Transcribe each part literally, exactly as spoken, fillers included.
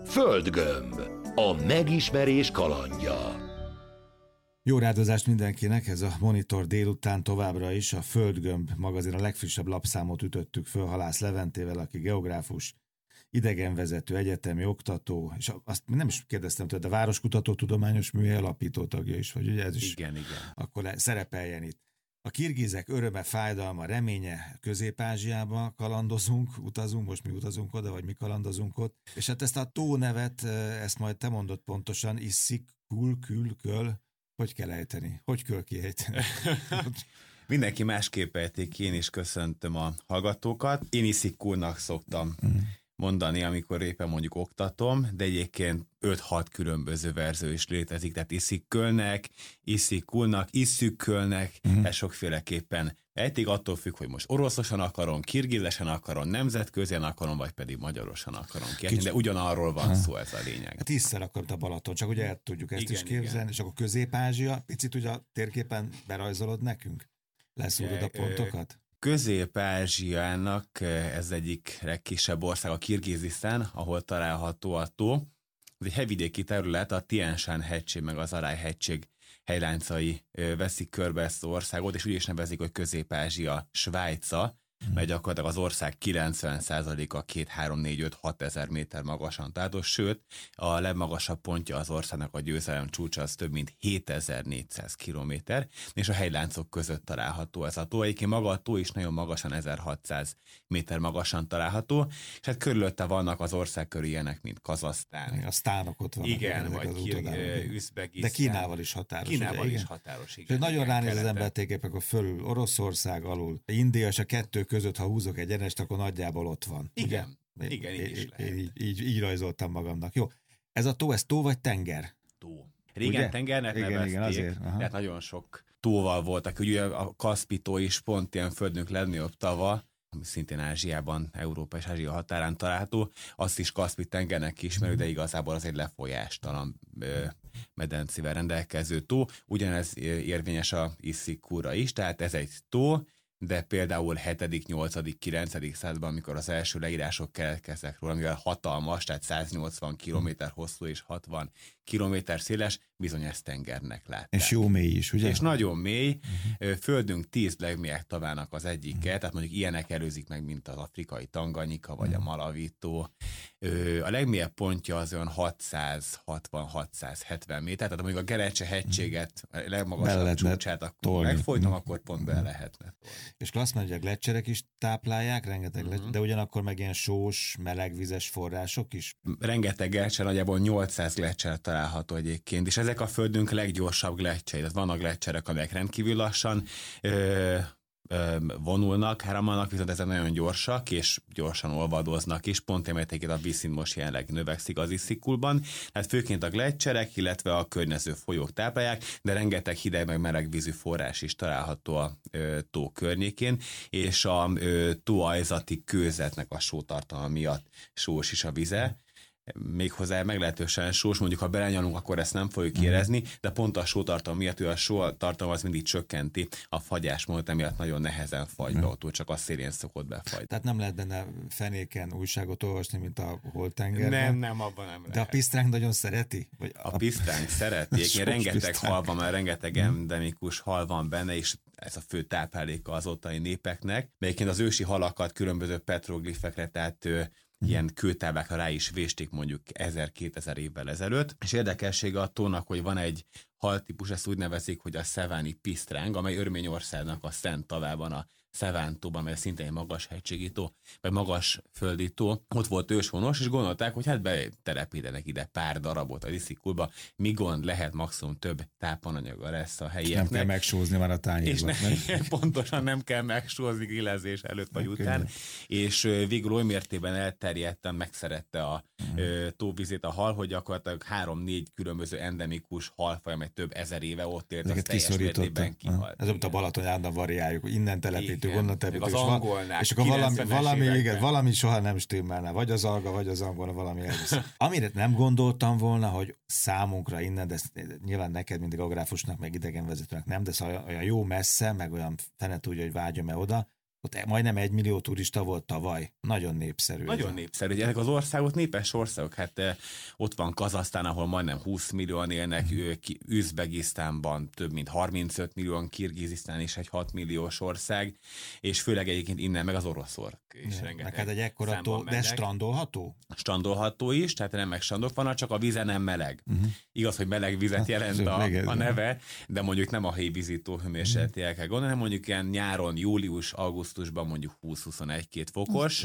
Földgömb, a megismerés kalandja. Jó rádozást mindenkinek, ez a Monitor délután továbbra is a Földgömb magazin a legfrissebb lapszámot ütöttük föl Halász Leventével, aki geográfus, idegenvezető, egyetemi oktató, és azt nem is kérdeztem tőle, de Városkutató Tudományos Műhely alapító tagja is, vagy ugye ez is? Igen, igen. Akkor szerepeljen itt. A kirgizek öröme, fájdalma, reménye, Közép-Ázsiába kalandozunk, utazunk, most mi utazunk oda, vagy mi kalandozunk ott, és hát ezt a tó nevet, ezt majd te mondod pontosan, Iszikul, kül, köl, hogy kell ejteni? Hogy kell kiejteni? Mindenki másképp ejtik, én is köszöntöm a hallgatókat. Én Iszikulnak szoktam mm. mondani, amikor éppen mondjuk oktatom, de egyébként öt-hat különböző verzió is létezik, tehát Iszikölnek, Iszikulnak, Iszükölnek, mm. ez sokféleképpen ejtik, attól függ, hogy most oroszosan akarom, kirgizesen akarom, nemzetközien akarom, vagy pedig magyarosan akarom kiejteni, de ugyanarról van ha. szó, ez a lényeg. Hát tízszer akarom a Balaton, csak ugye el tudjuk ezt igen, is képzelni, igen. És akkor Közép-Ázsia, picit ugye a térképen berajzolod nekünk? Leszúrod a pontokat? Közép-Ázsiának ez egyik legkisebb ország, a Kirgizisztán, ahol található a tó. Ez egy hegyvidéki terület, a Tien Shan hegység meg az Arai hegység hegyláncai veszik körbe ezt az országot, és úgy is nevezik, hogy Közép-Ázsia Svájca, mert gyakorlatilag az ország kilencven százaléka két, három, négy, öt, hat ezer méter magasan található, sőt, a legmagasabb pontja az országnak a győzelem csúcsa az több mint hétezer-négyszáz kilométer, és a hegyláncok között található ez a tó. Egyébként maga a tó is nagyon magasan, ezerhatszáz méter magasan található, és hát körülötte vannak az ország körül ilyenek, mint Kazahsztán. A sztánok ott vannak. Igen, vagy Üzbegisztán. De Kínával is határos. Kínával ugye, is határos, igen. Nagyon ránéz az ember térképen, akkor fölül Oroszország, alul India, és a kettő között, ha húzok egy egyenest, akkor nagyjából ott van. Igen, ugye? igen, így is lehet. Így, így, így rajzoltam magamnak. Jó, ez a tó, ez tó vagy tenger? Tó. Régen ugye? Tengernek igen, nevezték, igen, azért, tehát nagyon sok tóval voltak. Ugye a Kaszpi tó is pont ilyen földünk legnagyobb tava, ami szintén Ázsiában, Európa és Ázsia határán található, azt is Kaszpi tengernek ismerjük, de igazából az egy lefolyástalan ö, medencével rendelkező tó. Ugyanez érvényes a Iszikúra is, tehát ez egy tó, de például hetedik, nyolcadik, kilencedik században, amikor az első leírások keletkeztek róla, mivel hatalmas, tehát száznyolcvan kilométer hosszú és hatvan kilométer széles, bizony ezt tengernek látták. És jó mély is, ugye? És nagyon mély. Uh-huh. Földünk tíz legmélyebb tavának az egyike, uh-huh. tehát mondjuk ilyenek előzik meg, mint az afrikai Tanganyika, vagy uh-huh. a Malawi-tó. A legmélyebb pontja az olyan hatszázhatvan-hatszázhetven méter, tehát mondjuk a Gerecse hegységet, a legmagasabb csúcsát akkor megfojtom, akkor pont be lehetne tolni. És klassz, mert ugye a gleccserek is táplálják, rengeteg uh-huh. lecser, de ugyanakkor meg ilyen sós, melegvizes források is? Rengeteg gleccser, nagyjából nyolcszáz gleccser található egyébként, és ezek a földünk leggyorsabb gleccserei. Tehát vannak gleccserek, amelyek rendkívül lassan ö, ö, vonulnak, áramlanak, viszont ezek nagyon gyorsak, és gyorsan olvadoznak is. Pont emelték, a vízszint most jelenleg növekszik az Iszikulban. Hát főként a gleccserek, illetve a környező folyók táplálják, de rengeteg hideg meg meleg vízű forrás is található a ö, tó környékén, és a ö, tó aljzati kőzetnek a sótartalma miatt sós is a vize. Méghozzá meglehetősen sós, mondjuk ha belenyalunk, akkor ezt nem fogjuk érezni, de pont a sótartalom miatt, ő a sótartalom az mindig csökkenti a fagyásmódot, emiatt nagyon nehezen fagy be, ott csak a szélén szokott befagy. Tehát nem lehet benne fenéken újságot olvasni, mint a holtengerben? Nem, nem, abban nem lehet. De a pisztránk nagyon szereti? Vagy a, a pisztránk szereti, én rengeteg pisztránk. hal van, mert rengeteg endemikus hal van benne, és ez a fő tápláléka az ottani népeknek. Melyként az ősi halakat különböző petroglifekre, tehát ilyen kőtáblákra rá is vésték mondjuk ezer-kétezer évvel ezelőtt. És érdekessége a tónak, hogy van egy haltípus, ezt úgy nevezik, hogy a szeváni pisztráng, amely Örményországnak a szent tavában, a Szevántóban, mert szintén egy magas hegységi tó, vagy magas földi tó, ott volt őshonos, és gondolták, hogy hát betelepítenek ide pár darabot az Iszikulba, mi gond lehet, maximum több tápanyaga lesz a helyieknek. Nem kell megsózni már a tányérban. És ne, pontosan nem kell megsózni grillezés előtt vagy okay. után, és végül oly mértében elterjedten megszerette a uh-huh. tóvizét a hal, hogy gyakorlatilag három-négy különböző endemikus halfaj, amely több ezer éve ott élt, az teljes mértékben kihalt. Ez ott a Balaton állandóan variáljuk, innen telepítünk, onnan telepítünk. Az angolnál. És akkor valami, valami, igen, valami soha nem stimmelne. Vagy az alga, vagy az angol, valami elvisz. Amire nem gondoltam volna, hogy számunkra innen, de nyilván neked, mint geográfusnak, meg idegenvezetőnek nem, de szóval olyan jó messze, meg olyan fene tudja, hogy vágyom-e oda, Ott majdnem egy millió turista volt tavaly. Nagyon népszerű. Nagyon népszerű. Ezek az országok népes országok. Hát eh, ott van Kazahsztán, ahol majdnem húsz millióan élnek, mm. Üzbegisztánban több mint harmincöt millióan, Kirgizisztán is egy hat milliós ország, és főleg egyébként innen meg az oroszok is ja, rengeteg. Meg hát egy ekkora tó, de strandolható? Strandolható is, tehát remek strandok vannak, csak a víze nem meleg. Uh-huh. Igaz, hogy meleg vizet jelent a, a neve, de mondjuk nem a helyi vízító hőmérsékleti el kell gondolni, hanem mondjuk ilyen nyáron, július, augusztusban mondjuk húsz-huszonegy-két fokos.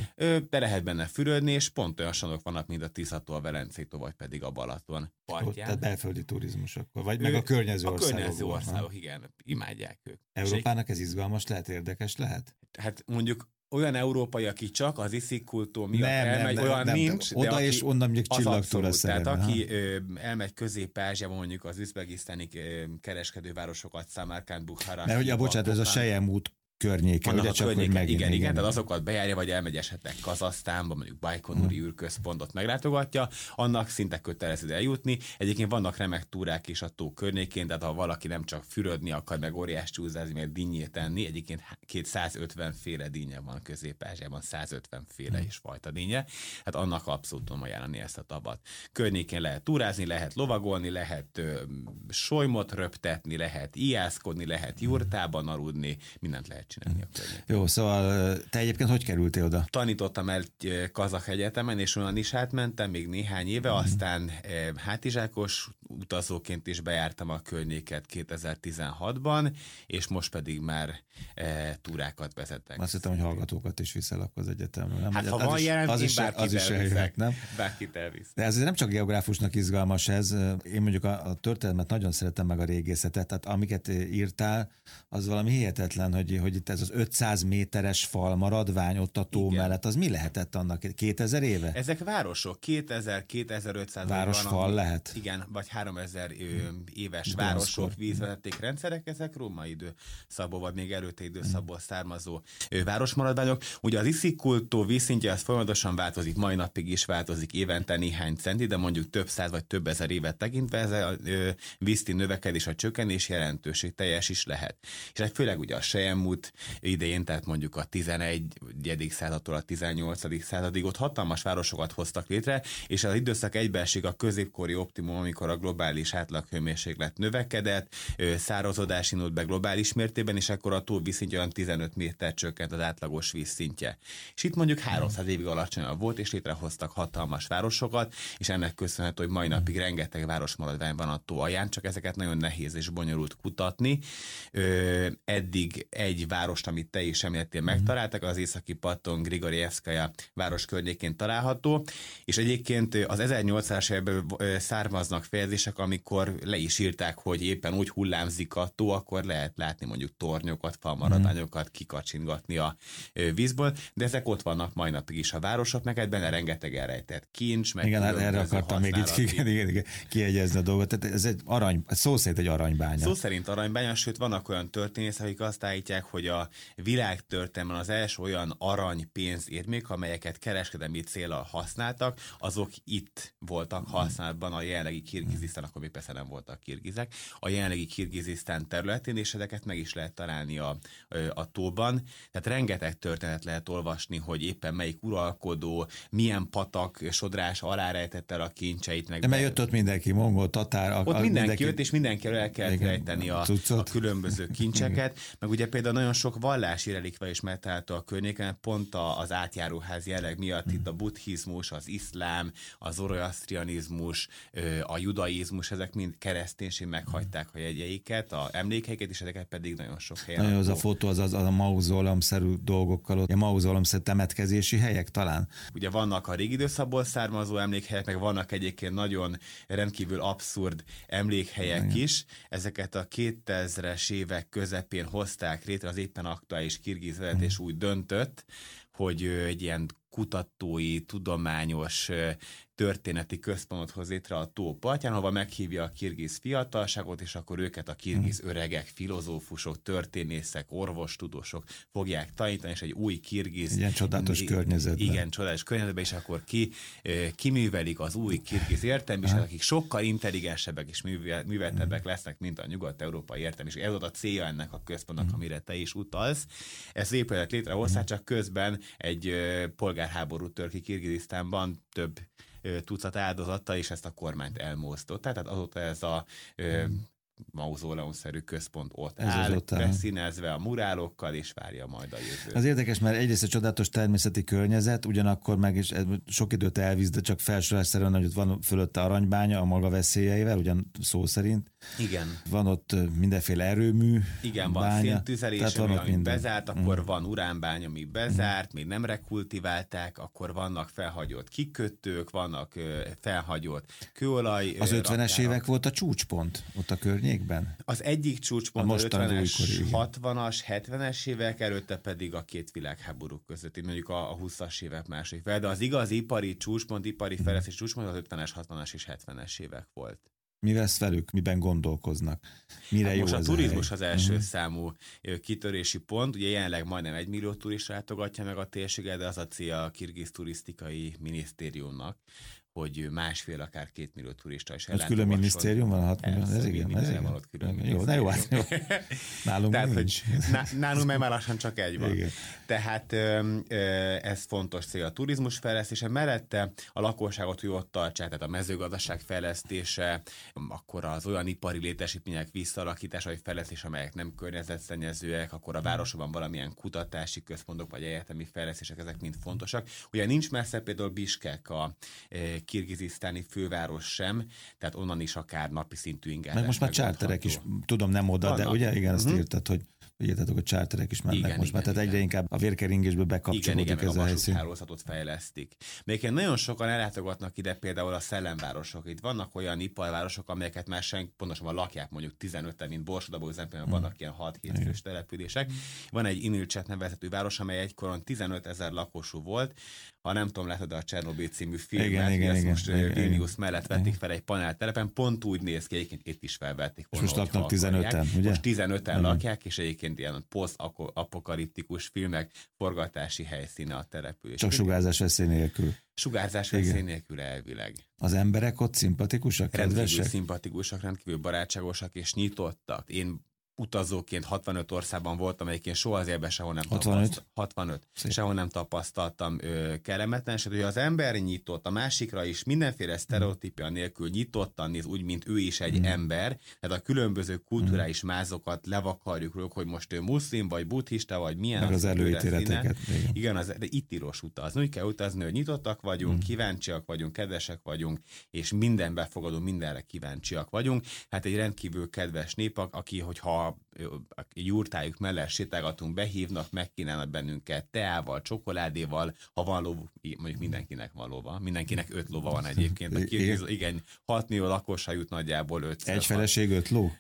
De lehet benne fürödni, és pont olyan strandok vannak, mint a Tiszató, a Velencétó, vagy pedig a Balaton partján. Tehát belföldi turizmus akkor, vagy ő, meg a környező a országok. A környező országok, igen, imádják ők. Európának ez izgalmas lehet, érdekes lehet? Hát mondjuk olyan európai, aki csak az iszik-kultúr miatt nem, elmegy, nem, olyan nem, nincs. Oda de és onnan mondjuk csillagtúra szeretne. Tehát aki ö, elmegy Közép-Ázsiába, mondjuk az üzbegisztáni kereskedővárosokat, Szamarkánd, Bukhara. Mert ugye, bocsánat, ez a Sejem út környéke, ugye csak, környéke, hogy megint, igen, igen, igen, tehát azokat bejárja, vagy elmegy esetleg Kazahsztánba, mondjuk Bajkonuri hmm. űrközpontot meglátogatja, annak szinte kötelező eljutni. Egyébként vannak remek túrák is a tó környékén, tehát ha valaki nem csak fürödni akar, meg óriás csúszázni, meg dinnyét tenni, egyébként két százötven féle dinnye van Közép-Ázsiában, százötven féle is fajta dinnye, hát annak abszolút tudom ajánlani ezt a tavat. Környékén lehet túrázni, lehet lovagolni, lehet ö, solymot röptetni, lehet ijászkodni, lehet jurtában aludni, mindent lehet csinálni a környéken. Jó, szóval te egyébként hogy kerültél oda? Tanítottam el kazah egyetemen, és onnan is átmentem még néhány éve, mm-hmm. aztán e, hátizsákos utazóként is bejártam a környéket kétezer-tizenhatban, és most pedig már e, túrákat vezetek. Azt hittem, hogy hallgatókat is viszel akkor az egyetemről. Nem? Hát az ha van jelen, az én is, bárkit az is elviszek, nem? Bárkit elvisz. De ez nem csak geográfusnak izgalmas ez. Én mondjuk a, a történelmet nagyon szeretem, meg a régészetet, tehát amiket írtál, az valami hihetetlen, hogy, hogy itt ez az ötszáz méteres fal maradvány ott a tó igen. mellett, az mi lehetett annak? kétezer éve? Ezek városok, kétezer-kétezer-ötszáz városfal van, lehet? Igen, vagy háromezer hmm. éves városok, vízvezeték rendszerek, ezek római időszakból, vagy még előtte időszakból hmm. származó városmaradványok. Ugye az iszik-kultúr vízszintje az folyamatosan változik, mai napig is változik, évente néhány centi, de mondjuk több száz vagy több ezer évet tekintve ez a vízszint növekedés, a csökkenés jelentőség teljes is lehet. És főleg ugye a Sejem út idején, tehát mondjuk a tizenegyedik századtól a tizennyolcadik századig ott hatalmas városokat hoztak létre, és az időszak egybeesik a középkori optimum, amikor a globális átlaghőmérséklet növekedett, szárazodás indult be globális mértében, és akkor a tó vízszintje olyan tizenöt méter csökkent az átlagos vízszintje. És itt mondjuk háromszáz évig alacsonyabb volt, és létrehoztak hatalmas városokat, és ennek köszönhető, hogy mai napig rengeteg városmaradvány van a tó alján, csak ezeket nagyon nehéz és bonyolult kutatni. Ö, eddig egy várost, amit te is említettél, megtaláltak, az északi parton Grigorjevszkaja város környékén található, és egyébként az ezernyolcszázas évekből származnak fejezések, amikor le is írták, hogy éppen úgy hullámzik a tó, akkor lehet látni mondjuk tornyokat, falmaradványokat, kikacsingatni a vízből, de ezek ott vannak mai napig is a városok, meg benne rengeteg elrejtett kincs, meg igen, erre akartam még itt igen, igen, igen, kiegyezni a dolgot. Tehát ez egy arany, szó szerint egy aranybánya. Szó szerint aranybánya, sőt vannak olyan történészek, akik azt állítják, hogy a világtörténelemben az első olyan arany pénzérmék, amelyeket kereskedelmi céllal használtak, azok itt voltak használatban a jelenlegi Kirgizisztán, akkor még persze nem voltak kirgizek, a jelenlegi Kirgizisztán területén, és ezeket meg is lehet találni a, a tóban. Tehát rengeteg történet lehet olvasni, hogy éppen melyik uralkodó, milyen patak sodrás alá rejtette el a kincseit. Meg de mert jött ott mindenki, mongol, tatár. A, ott mindenki, mindenki jött, és mindenki el kellett rejteni a, a különböző kincseket. Meg ugye például nagyon sok vallási relikvia is megtalálta a környéken, pont az átjáróház jelleg miatt itt a buddhizmus, az iszlám, az zoroasztrianizmus, a judaizmus, ezek mind kereszténység meghagyták a jegyeiket, a emlékeiket, és ezeket pedig nagyon sok helyen. Nagyon az a fotó, az, az a mauzólomszerű dolgokkal, a mauzólomszerű temetkezési helyek talán. Ugye vannak a régi időszakból származó emlékhelyek, meg vannak egyébként nagyon rendkívül abszurd emlékhelyek igen. is. Ezeket a kétezres évek közepén hozták létre, az éppen aktuális kirgiz vezetés úgy döntött, hogy egy ilyen kutatói, tudományos történeti központot hoz létre a tó partján, ahova meghívja a kirgiz fiatalságot, és akkor őket a kirgiz öregek, filozófusok, történészek, orvostudósok fogják tanítani, és egy új kirgiz... Ilyen csodálatos környezetben. Igen, csodálatos környezetben, és akkor ki, kiművelik az új kirgiz értelmiséget, akik sokkal intelligensebbek és műveltebbek lesznek, mint a nyugat-európai értelmiség. Ez volt a célja ennek a központnak, amire te is utalsz. Ez épület létrehozták, csak közben egy polgárháború tör ki Kirgizisztánban, több tucat áldozattal, és ezt a kormányt elmozdította. Tehát azóta ez a ö, mauzóleumszerű központ ott ez áll, beszínezve a murálokkal, és várja majd a jövőt. Az érdekes, mert egyrészt egy csodálatos természeti környezet, ugyanakkor meg is sok időt elvisz, de csak felsorolásszerűen, hogy ott van fölötte aranybánya a maga veszélyeivel, ugyan szó szerint. Igen. Van ott mindenféle erőmű. Igen, van bánya, széntüzelés, ami, ami bezárt, akkor mm. van uránbánya, ami bezárt, mm. még nem rekultiválták, akkor vannak felhagyott kikötők, vannak uh, felhagyott kőolaj. Az ötvenes évek volt a csúcspont ott a környékben? Az egyik csúcspont az ötvenes, hatvanas, hetvenes évek, előtte pedig a két világháború között, mondjuk a, a huszas évek második fel, de az igazi ipari csúcspont, ipari mm. fejlesztés csúcspont az ötvenes, hatvanas és hetvenes évek volt. Mi lesz velük? Miben gondolkoznak? Mire hát jó most az a turizmus az első uh-huh. számú kitörési pont. Ugye jelenleg majdnem egy millió turista látogatja meg a térséget, de az a célja a kirgiz turisztikai minisztériumnak, hogy másfél, akár két millió turista is ellátogasson. Külön minisztérium van, hat millió? Ez igen, ez igen. Van külön jó, de jó, hát jó. Nálunk Tehát, nincs. Hogy nálunk meg már lassan csak egy van. Igen. Tehát ez fontos cél a turizmus fejlesztése. Mellette a lakosságot, hogy ott tartsák, tehát a mezőgazdaság fejlesztése, akkor az olyan ipari létesítmények visszalakítása, vagy fejlesztés, amelyek nem környezetszennyezőek, akkor a városban valamilyen kutatási központok, vagy egyetemi fejlesztések, ezek mind fontosak. Ugye nincs messze például Biskek a kirgizisztáni főváros sem, tehát onnan is akár napi szintű ingállás. Meg most már csárterek is, tudom nem oda, vannak. De ugye igen, azt uh-huh. írtad, hogy írtatok, hogy csárterek is mennek igen, most igen, már, tehát igen. Egyre inkább a vérkeringésből bekapcsolódik igen, igen, ez a, a helyszín. hálózatot fejlesztik. Még nagyon sokan ellátogatnak ide például a szellemvárosok. Itt vannak olyan iparvárosok, amelyeket már sen, pontosan lakják mondjuk tizenöten, mint Borsodabó üzemben hmm. vannak ilyen hat-hét fős települések. Van egy Inilcset nevezetű város, amely egykoron tizenöt ezer lakosú volt. Ha nem tudom, látod a Csernobil című filmet, igen, igen, ezt igen, most igen, Vilnius igen, mellett vették fel egy paneltelepen, pont úgy néz ki, egyébként itt is felvették. És most laknak tizenöten, ugye? Most tizenöten lakják, és egyébként ilyen posztapokaliptikus filmek forgatási helyszíne a település. Csak sugárzás veszély nélkül. Sugárzás veszély nélkül elvileg. Az emberek ott szimpatikusak, kedvesek? Rendkívül szimpatikusak, rendkívül barátságosak és nyitottak. Én utazóként hatvanöt országban voltam, egyébként soha az évben sehol nem tapasztaltam. hatvanöt Sehol nem tapasztaltam ö, kellemetlenséget, hogy az ember nyitott, a másikra is mindenféle sztereotípia nélkül nyitottan néz, úgy, mint ő is egy mm. ember, tehát a különböző kulturális mm. mázokat levakarjuk róluk, hogy most ő muszlim, vagy buddhista, vagy milyen. Meg az, az előítéleteket. Igen, igen az, de itt tilos utazni. Úgy kell utazni, hogy nyitottak vagyunk, mm. kíváncsiak vagyunk, kedvesek vagyunk, és minden befogadó, mindenre kíváncsiak vagyunk. Hát egy rendkívül kedves nép, aki, hogyha a jurtájuk mellett sétálgatunk, behívnak, megkínálnak bennünket teával, csokoládéval, ha van ló, mondjuk mindenkinek van lóva, mindenkinek öt lóva van egyébként. A kirgiz, igen, hat millió lakossal jut nagyjából ötször. Egy feleség, öt ló?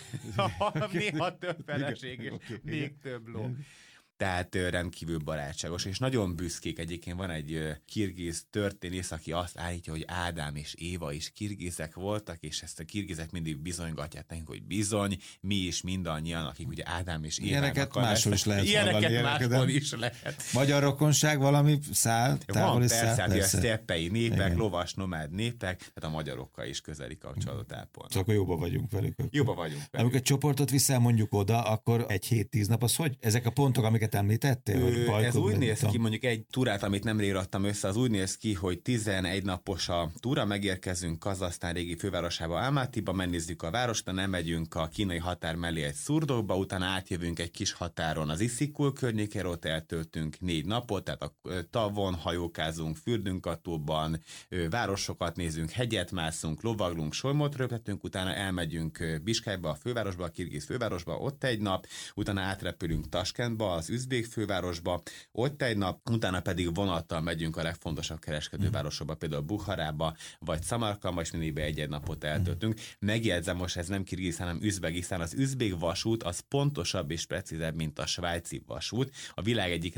Néha több feleség, és még több ló. Tehát rendkívül barátságos, és nagyon büszkék. Egyébként van egy kirgiz történész, aki azt állítja, hogy Ádám és Éva is kirgizek voltak, és ezt a kirgizek mindig bizonygatják nekünk, hogy bizony, mi is mindannyian, akik ugye Ádám és Éva. Ilyeneket máshol is lehet Ilyeneket máshol is lehet. Magyar rokonság valami száll, távoli száll? Persze, persze. a szteppei népek, igen. lovas, nomád népek, tehát a magyarokkal is közeli kapcsolatot ápolnak. Csak jóba vagyunk velük. Jóba vagyunk velük. Amikor egy csoportot viszel mondjuk oda, akkor egy hét-tíz nap, az hogy? Ezek a pontok, amiket említettél? Vagy bajkod, ez úgy néz ki, mondjuk egy túrát, amit nemrég adtam össze, az úgy néz ki, hogy tizenegy napos a túra, megérkezünk Kazahsztán régi fővárosába, Almatyba, megnézzük a várost, nem megyünk a kínai határ mellé egy szurdokba, utána átjövünk egy kis határon az Iszikul környékére, ott eltöltünk négy napot, tehát a tavon hajókázunk, fürdünk a tóban, városokat nézünk, hegyet mászunk, lovaglunk, solymot röptetünk, utána elmegyünk Biskajba, a fővárosba, a kirgiz fővárosba, ott egy nap, utána átrepülünk Taskentba, az üzbék fővárosba, ott egy nap, utána pedig vonattal megyünk a legfontosabb kereskedővárosokba, például Bukharába, vagy Szamarkandba, és mindig egy-egy napot eltöltünk. Megjegyzem, most ez nem Kirgiz, hanem Üzbegisztán. Az üzbék vasút az pontosabb és precízebb, mint a svájci vasút. A világ egyik leg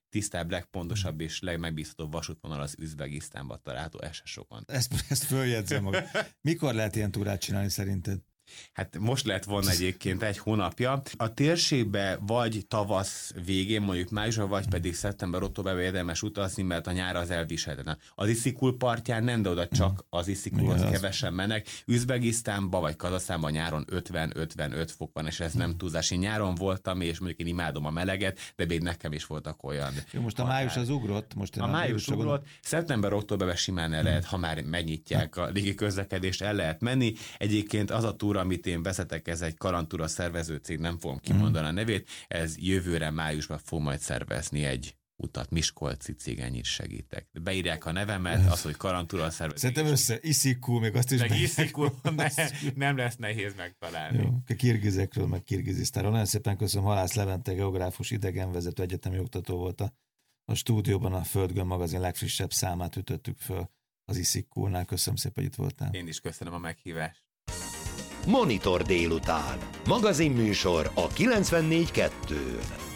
legtisztább, legpontosabb és legmegbízhatóbb vasútvonal az Üzbegisztánba található es es okon. Ezt, ezt följegyzem maga. Mikor lehet ilyen túrát csinálni szerinted? Hát most lett volna egyébként egy hónapja. A térségbe vagy tavasz végén, mondjuk májusban, vagy pedig szeptember-októberben érdemes utazni, mert a nyár az elviselhetetlen. Az Iszikul partján nem, de oda csak az Iszikulhoz kevesen mennek. Üzbegisztánban vagy Kazahsztánban nyáron ötven-ötvenöt fok van, és ez nem túlzás. Én nyáron voltam, és mondjuk én imádom a meleget, de még nekem is voltak olyan. Jó, most a május az ugrott. Most a május ugrott. Szeptember-októberben simán el lehet, ha már megnyitják a légi közlekedést, el lehet menni. Egyébként az a túra, amit én vezetek, ez egy kalandtúra szervező cég, nem fogom kimondani a nevét, ez jövőre májusban fog majd szervezni egy utat, miskolci cég, ennyit segítek. Beírják a nevemet, az, hogy kalandtúra szervező. Szerintem össze, Iszikul, még azt is meg Iszikul, ne, nem lesz nehéz megtalálni. Jó, a kirgizekről, meg Kirgizisztánról. Nagyon szépen köszönöm, Halász Levente, geográfus, idegenvezető, egyetemi oktató volt a, a stúdióban, a Földgömb magazin legfrissebb számát ütöttük föl az Iszikulnál. Köszönöm szépen, hogy itt voltál. Én is köszönöm a meghívást. Monitor délután. Magazinműsor a kilencvennégy kettőn.